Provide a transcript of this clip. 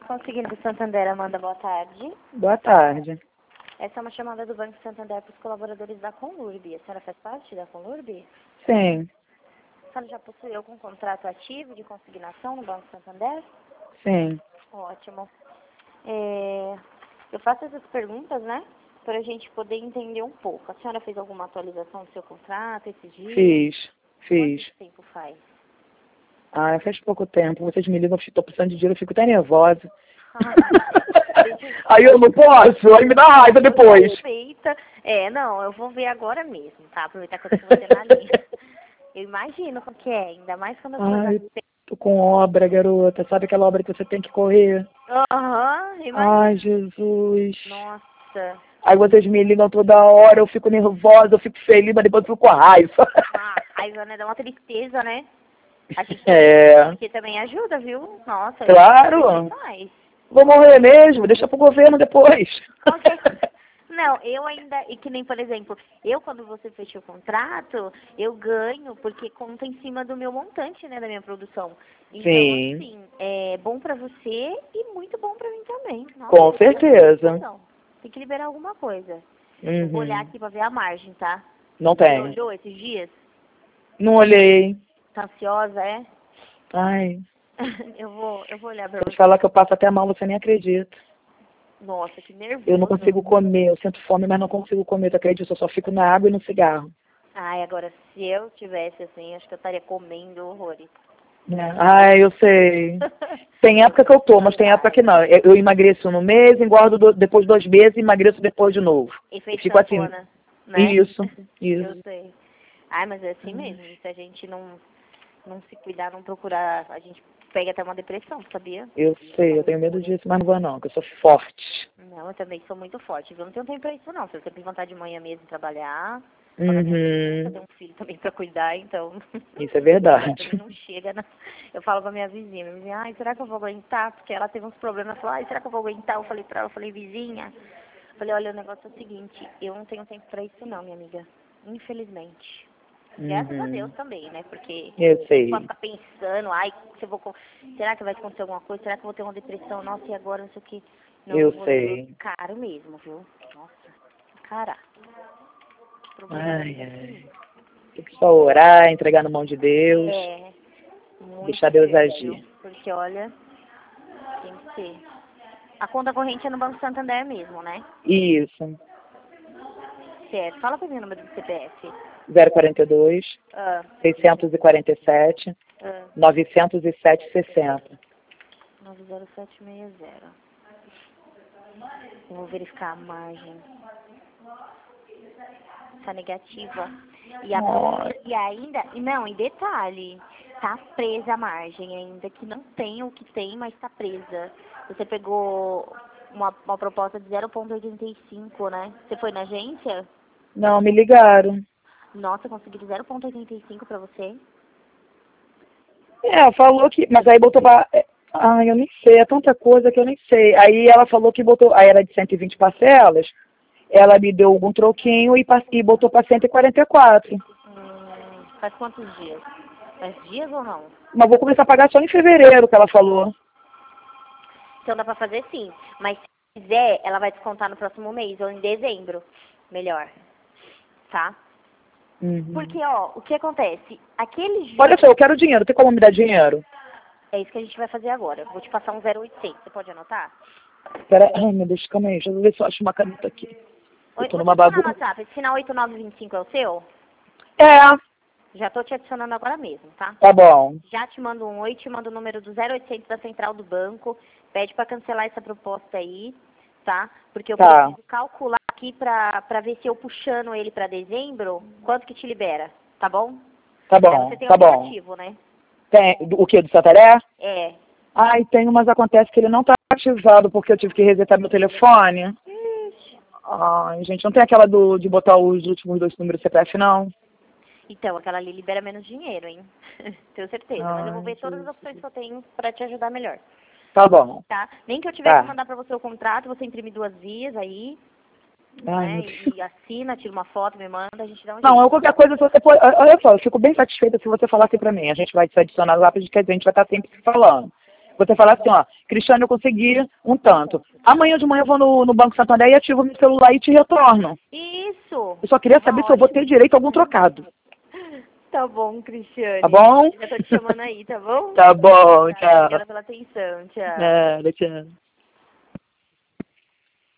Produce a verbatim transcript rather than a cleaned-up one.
Conseguindo Santander, Amanda, boa tarde. Boa tarde. Essa é uma chamada do Banco Santander para os colaboradores da Conlurb. A senhora faz parte da Conlurb? Sim. A senhora já possui algum contrato ativo de consignação no Banco Santander? Sim. Ótimo. É, eu faço essas perguntas, né, para a gente poder entender um pouco. A senhora fez alguma atualização do seu contrato esses dias? Fiz. Fiz. Quanto tempo faz? Ah, faz pouco tempo. Vocês me ligam, eu estou precisando de dinheiro, eu fico até nervosa. Ah, Aí eu não posso, aí me dá raiva depois. Respeita. É, não, eu vou ver agora mesmo, tá? Aproveitar que eu tô com você na linha. Eu imagino como que é, ainda mais quando as Ai, coisas... tô com obra, garota. Sabe aquela obra que você tem que correr? Aham, imagino. Ai, Jesus. Nossa. Aí vocês me ligam toda hora, eu fico nervosa, eu fico feliz, mas depois eu fico com raiva. Ah, raiva, né? Dá uma tristeza, né? A gente É. porque também ajuda, viu? Nossa. Claro. Faz. Vou morrer mesmo, deixa pro governo depois. Com certeza. Não, eu ainda, e que nem, por exemplo, eu quando você fecha o contrato, eu ganho, porque conta em cima do meu montante, né, da minha produção. Então, Sim. assim, é bom pra você e muito bom pra mim também. Nossa, Com certeza. não, tem que liberar alguma coisa. Uhum. Eu vou olhar aqui pra ver a margem, tá? Não Você tem. olhou esses dias? Não olhei. Tá ansiosa, é? Ai. eu vou, eu vou olhar pra Se eu você. te falar que eu passo até mal, você nem acredita. Nossa, que nervoso. Eu não consigo comer, eu sinto fome, mas não consigo comer, tu acredita? Eu só fico na água e no cigarro. Ai, agora, se eu tivesse assim, acho que eu estaria comendo horrores. É. Ai, eu sei. Tem época que eu tô, mas tem época que não. Eu, eu emagreço no mês, engordo do, depois de dois meses e emagreço depois de novo. Efeito Fico assim. sanfona, né? Isso, Eu isso. sei. Ai, mas é assim mesmo. Se a gente não, não se cuidar, não procurar, a gente pega até uma depressão, sabia? Eu sei, eu tenho medo disso, mas não vou não, porque eu sou forte. Não, eu também sou muito forte, viu? Não tenho tempo pra isso, não. Eu sempre levantar de manhã mesmo trabalhar. Uhum. Eu tenho um filho também pra cuidar, então... Isso é verdade. Também não chega, né? Eu falo pra minha vizinha, minha vizinha, ai, será que eu vou aguentar? Porque ela teve uns problemas, ela falou, ai, será que eu vou aguentar? Eu falei pra ela, eu falei, vizinha, eu falei, olha, o negócio é o seguinte, eu não tenho tempo pra isso não, minha amiga, infelizmente. Graças Uhum. a Deus também, né? Porque Eu sei. pode ficar pensando, ai, se eu vou, será que vai acontecer alguma coisa? Será que eu vou ter uma depressão? Nossa, e agora, não sei o que. Não, Eu vou sei. caro mesmo, viu? Nossa, cara. Problema Ai, ai. Tem que só orar, entregar na mão de Deus, é muito deixar Deus difícil, agir. porque olha, tem que ser. A conta corrente é no Banco Santander mesmo, né? Isso. Certo. Fala pra mim o número do C P F. zero quarenta e dois, Ah, seiscentos e quarenta e sete, ah, novecentos e sete, sessenta. nove zero sete seis zero. Eu vou verificar a margem. Tá negativa. E, a, Nossa. e ainda, e não, em detalhe, tá presa a margem ainda, que não tem o que tem, mas tá presa. Você pegou uma, uma proposta de zero vírgula oitenta e cinco, né? Você foi na agência? Não, me ligaram. Nossa, conseguiram zero vírgula oitenta e cinco pra você? É, falou que, mas aí botou pra, é, ai, eu nem sei, é tanta coisa que eu nem sei. Aí ela falou que botou, aí era de cento e vinte parcelas, ela me deu algum troquinho e, pas- e botou pra cento e quarenta e quatro. Hum, faz quantos dias? Faz dias ou não? Mas vou começar a pagar só em fevereiro, que ela falou. Então dá pra fazer sim. Mas se quiser, ela vai descontar no próximo mês, ou em dezembro. Melhor. Tá? Uhum. Porque, ó, o que acontece? Aquele Olha juros... só, eu quero dinheiro, tem como me dar dinheiro? É isso que a gente vai fazer agora. Vou te passar um zero oitocentos. Você pode anotar? Pera, ai meu Deus, calma aí, deixa eu ver se eu acho uma caneta aqui. Eu Oi, tô vou te numa adicionar no bagunça. WhatsApp. Esse final oito nove vinte e cinco é o seu? É, Já tô te adicionando agora mesmo, tá? tá bom. Já te mando um oi, te mando o número do zero oitocentos da central do banco. Pede pra cancelar essa proposta aí, tá? Porque eu Tá. preciso calcular aqui pra, pra ver se eu puxando ele pra dezembro, quanto que te libera, tá bom? Tá Aí bom, você tem o tá bom. aplicativo, né? Tem, o que, do Santaré? É. Ai, tem, mas acontece que ele não tá ativado porque eu tive que resetar meu telefone. Ixi. Ai, gente, não tem aquela do, de botar os últimos dois números do C P F, não? Então, aquela ali libera menos dinheiro, hein? Tenho certeza. Mas eu vou Ai, ver todas as opções que eu tenho pra te ajudar melhor, tá bom. tá? Nem que eu tiver Tá. que mandar pra você o contrato, você imprime duas vias aí, Ai, né? meu Deus. E assina, tira uma foto, me manda, a gente dá um Não, jeito. eu qualquer coisa, se você for, olha só, eu fico bem satisfeita se você falar assim pra mim. A gente vai se adicionar lá, porque quer dizer, a gente vai estar sempre se falando. Você fala assim, ó, Cristiane, eu consegui um tanto. Amanhã de manhã eu vou no, no Banco Santander e ativo meu celular e te retorno. Isso. Eu só queria Tá saber se eu vou ter ótimo. direito a algum trocado. Tá bom, Cristiane. Tá bom? Já tô te chamando aí, tá bom? Tá bom, Tá, tchau. obrigada pela atenção. Tchau. Nada, tchau.